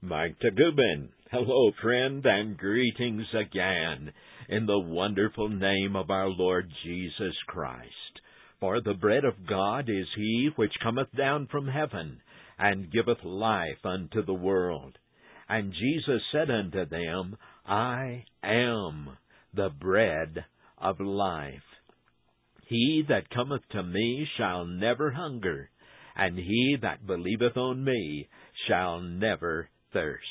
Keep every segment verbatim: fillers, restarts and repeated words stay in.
Mike Tagubin. Hello, friend, and greetings again in the wonderful name of our Lord Jesus Christ. For the bread of God is he which cometh down from heaven, and giveth life unto the world. And Jesus said unto them, I am the bread of life. He that cometh to me shall never hunger, and he that believeth on me shall never thirst.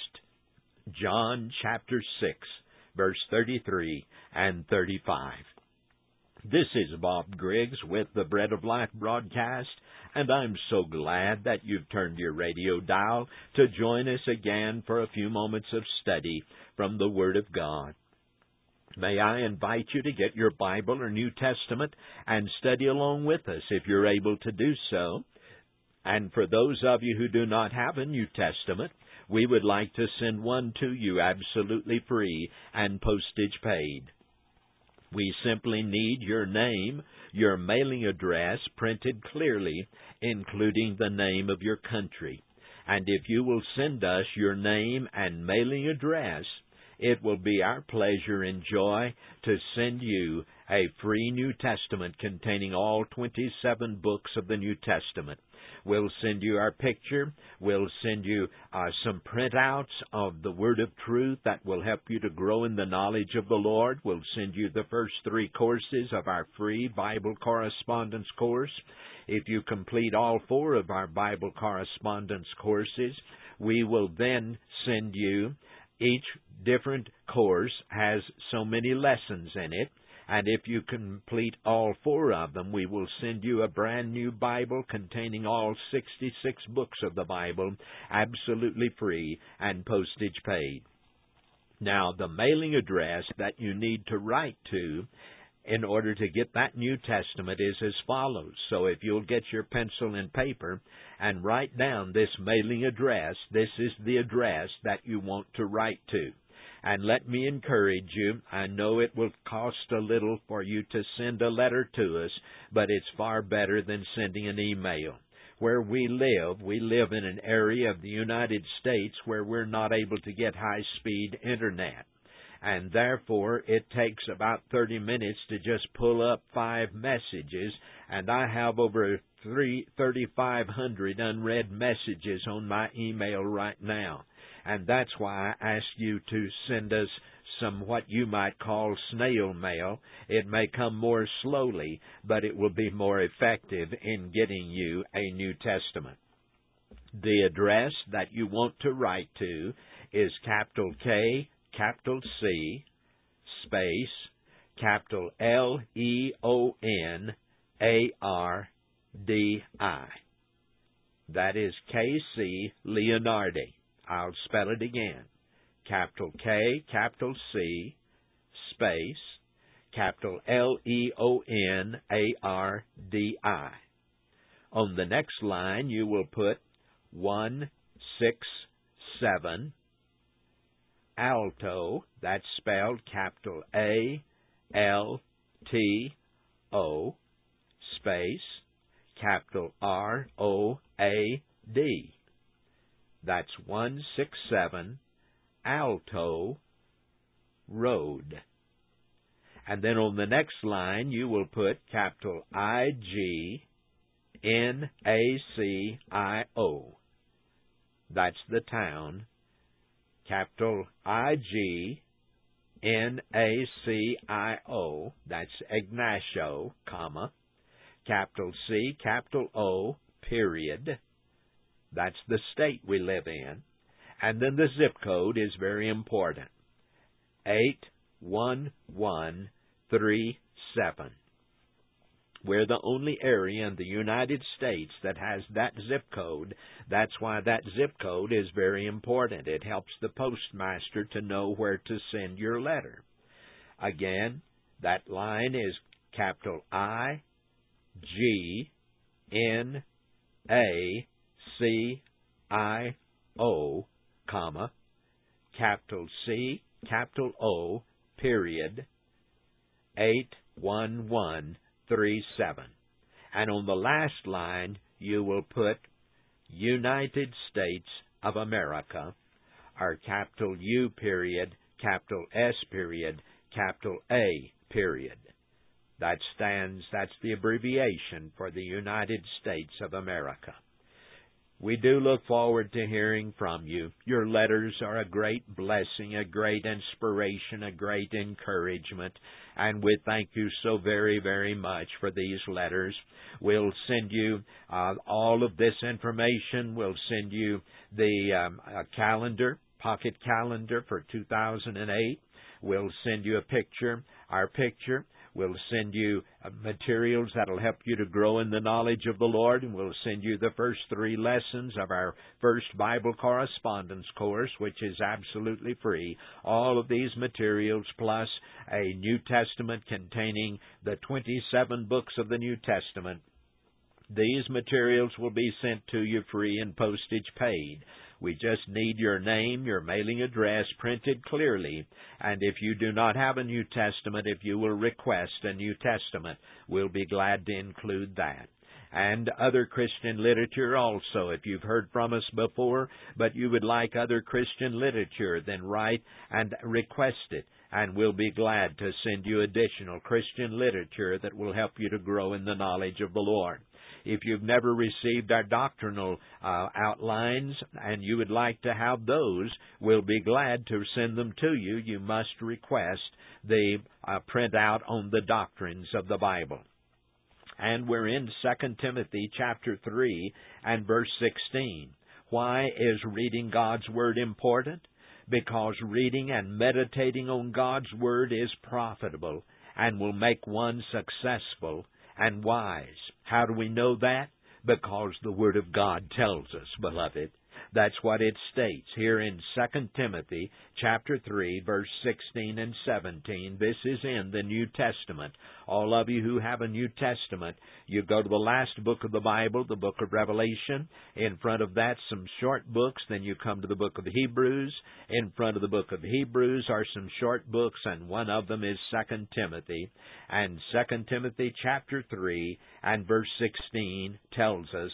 John chapter six, verse thirty-three and thirty-five. This is Bob Griggs with the Bread of Life broadcast, and I'm so glad that you've turned your radio dial to join us again for a few moments of study from the Word of God. May I invite you to get your Bible or New Testament and study along with us if you're able to do so. And for those of you who do not have a New Testament, we would like to send one to you absolutely free and postage paid. We simply need your name, your mailing address printed clearly, including the name of your country. And if you will send us your name and mailing address, it will be our pleasure and joy to send you a free New Testament containing all twenty-seven books of the New Testament. We'll send you our picture. We'll send you uh, some printouts of the Word of Truth that will help you to grow in the knowledge of the Lord. We'll send you the first three courses of our free Bible correspondence course. If you complete all four of our Bible correspondence courses, we will then send you, each different course has so many lessons in it. And if you complete all four of them, we will send you a brand new Bible containing all sixty-six books of the Bible, absolutely free and postage paid. Now, the mailing address that you need to write to in order to get that New Testament is as follows. So if you'll get your pencil and paper and write down this mailing address, this is the address that you want to write to. And let me encourage you, I know it will cost a little for you to send a letter to us, but it's far better than sending an email. Where we live, we live in an area of the United States where we're not able to get high-speed internet. And therefore, it takes about thirty minutes to just pull up five messages, and I have over thirty-five hundred unread messages on my email right now. And that's why I ask you to send us some what you might call snail mail. It may come more slowly, but it will be more effective in getting you a New Testament. The address that you want to write to is capital K, capital C, space, capital L E O N A R D I. That is K C Leonardi. I'll spell it again. Capital K, capital C, space, capital L E O N A R D I. On the next line, you will put one six seven Alto. That's spelled capital A L T O, space, capital R O A D. That's one six seven Alto Road. And then on the next line, you will put capital I G N A C I O. That's the town. Capital I G N A C I O. That's Ignacio, comma. Capital C, capital O, period. That's the state we live in. And then the zip code is very important. eight one one three seven. We're the only area in the United States that has that zip code. That's why that zip code is very important. It helps the postmaster to know where to send your letter. Again, that line is capital I G N A C I O, comma, capital C, capital O, period, eight one one three seven. And on the last line, you will put United States of America, or capital U period, capital S period, capital A period. That stands, that's the abbreviation for the United States of America. We do look forward to hearing from you. Your letters are a great blessing, a great inspiration, a great encouragement, and we thank you so very, very much for these letters. We'll send you uh, all of this information. We'll send you the um, uh, calendar, pocket calendar for two thousand eight. We'll send you a picture, our picture. We'll send you uh, materials that will help you to grow in the knowledge of the Lord, and we'll send you the first three lessons of our first Bible correspondence course, which is absolutely free. All of these materials, plus a New Testament containing the twenty-seven books of the New Testament. These materials will be sent to you free and postage paid. We just need your name, your mailing address printed clearly. And if you do not have a New Testament, if you will request a New Testament, we'll be glad to include that. And other Christian literature also. If you've heard from us before, but you would like other Christian literature, then write and request it. And we'll be glad to send you additional Christian literature that will help you to grow in the knowledge of the Lord. If you've never received our doctrinal uh, outlines and you would like to have those, we'll be glad to send them to you. You must request the uh, printout on the doctrines of the Bible. And we're in Second Timothy chapter three and verse sixteen. Why is reading God's Word important? Because reading and meditating on God's Word is profitable and will make one successful and wise. How do we know that? Because the Word of God tells us, beloved. That's what it states here in Second Timothy chapter three, verse sixteen and seventeen. This is in the New Testament. All of you who have a New Testament, you go to the last book of the Bible, the book of Revelation. In front of that, some short books. Then you come to the book of Hebrews. In front of the book of Hebrews are some short books, and one of them is Second Timothy. And Second Timothy chapter three and verse sixteen tells us,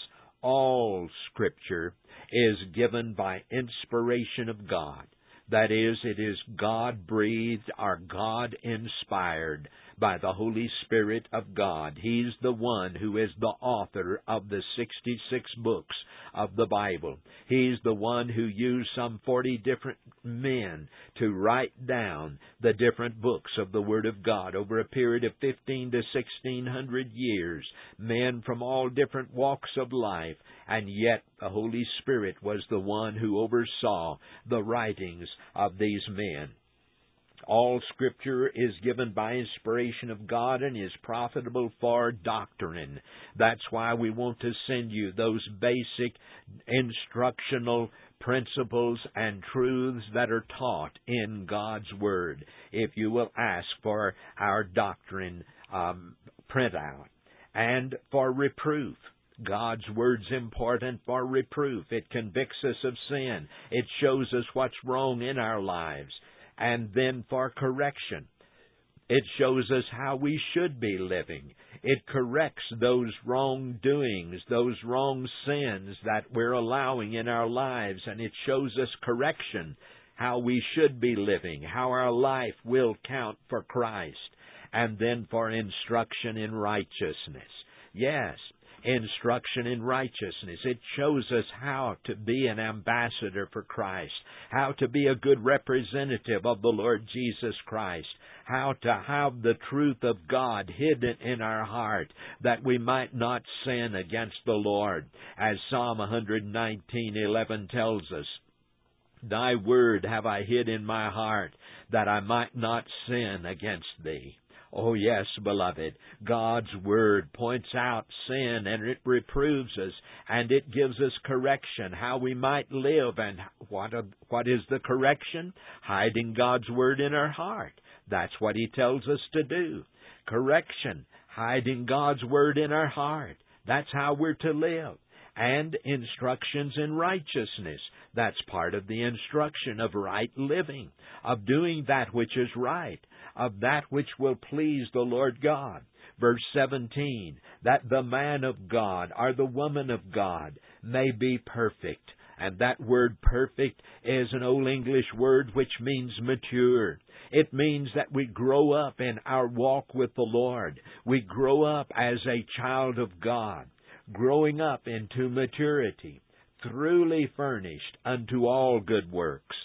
all Scripture is given by inspiration of God. That is, it is God-breathed or God-inspired by the Holy Spirit of God. He's the one who is the author of the sixty-six books of the Bible. He's the one who used some forty different men to write down the different books of the Word of God over a period of fifteen to sixteen hundred years. Men from all different walks of life, and yet the Holy Spirit was the one who oversaw the writings of these men. All Scripture is given by inspiration of God and is profitable for doctrine. That's why we want to send you those basic instructional principles and truths that are taught in God's Word, if you will ask for our doctrine um, printout. And for reproof. God's Word's important for reproof. It convicts us of sin. It shows us what's wrong in our lives. And then for correction. It shows us how we should be living. It corrects those wrongdoings, those wrong sins that we're allowing in our lives, and it shows us correction, how we should be living, how our life will count for Christ, and then for instruction in righteousness. Yes, instruction in righteousness. It shows us how to be an ambassador for Christ, how to be a good representative of the Lord Jesus Christ, how to have the truth of God hidden in our heart, that we might not sin against the Lord. As Psalm one nineteen eleven tells us, Thy word have I hid in my heart, that I might not sin against Thee. Oh, yes, beloved, God's Word points out sin, and it reproves us, and it gives us correction, how we might live. And what, what is the correction? Hiding God's Word in our heart. That's what He tells us to do. Correction, hiding God's Word in our heart. That's how we're to live. And instructions in righteousness. That's part of the instruction of right living, of doing that which is right, of that which will please the Lord God. Verse seventeen, that the man of God or the woman of God may be perfect, And that word perfect is an Old English word which means mature. It means that we grow up in our walk with the Lord. We grow up as a child of God, growing up into maturity, truly furnished unto all good works,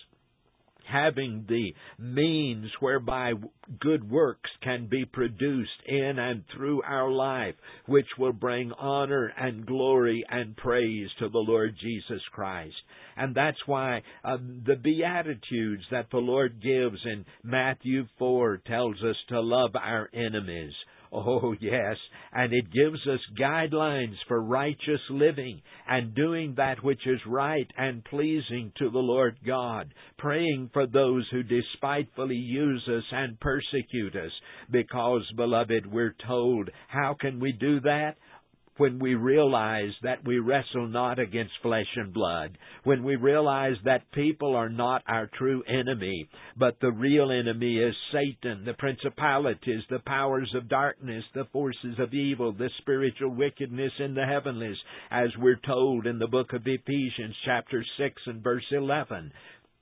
having the means whereby good works can be produced in and through our life, which will bring honor and glory and praise to the Lord Jesus Christ. And that's why uh, the Beatitudes that the Lord gives in Matthew four tells us to love our enemies. Oh, yes, and it gives us guidelines for righteous living and doing that which is right and pleasing to the Lord God, praying for those who despitefully use us and persecute us, because, beloved, we're told, how can we do that? When we realize that we wrestle not against flesh and blood, when we realize that people are not our true enemy, but the real enemy is Satan, the principalities, the powers of darkness, the forces of evil, the spiritual wickedness in the heavenlies, as we're told in the book of Ephesians chapter six and verse eleven.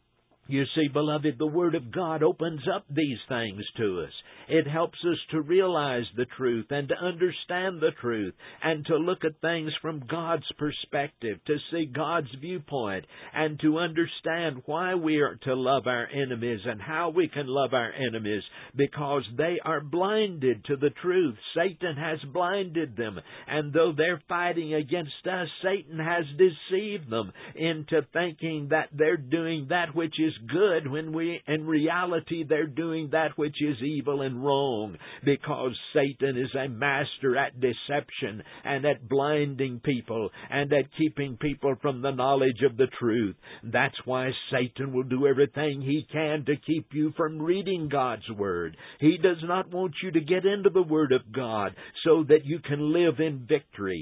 You see, beloved, the Word of God opens up these things to us. It helps us to realize the truth and to understand the truth and to look at things from God's perspective, to see God's viewpoint, and to understand why we are to love our enemies and how we can love our enemies, because they are blinded to the truth. Satan has blinded them, and though they're fighting against us, Satan has deceived them into thinking that they're doing that which is good, when we in reality they're doing that which is evil and wrong, because Satan is a master at deception and at blinding people and at keeping people from the knowledge of the truth. That's why Satan will do everything he can to keep you from reading God's Word. He does not want you to get into the Word of God so that you can live in victory,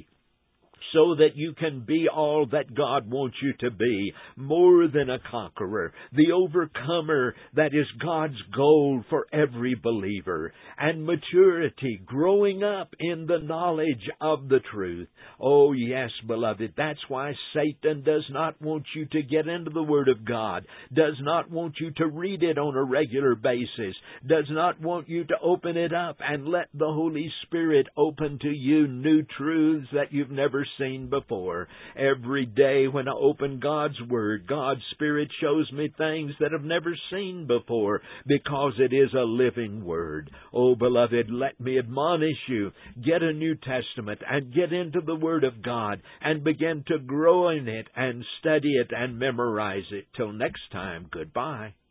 so that you can be all that God wants you to be, more than a conqueror, the overcomer that is God's goal for every believer, and maturity, growing up in the knowledge of the truth. Oh, yes, beloved, that's why Satan does not want you to get into the Word of God, does not want you to read it on a regular basis, does not want you to open it up and let the Holy Spirit open to you new truths that you've never seen before. Every day when I open God's Word, God's Spirit shows me things that I've never seen before, because it is a living Word. Oh, beloved, let me admonish you. Get a New Testament and get into the Word of God and begin to grow in it and study it and memorize it. Till next time, goodbye.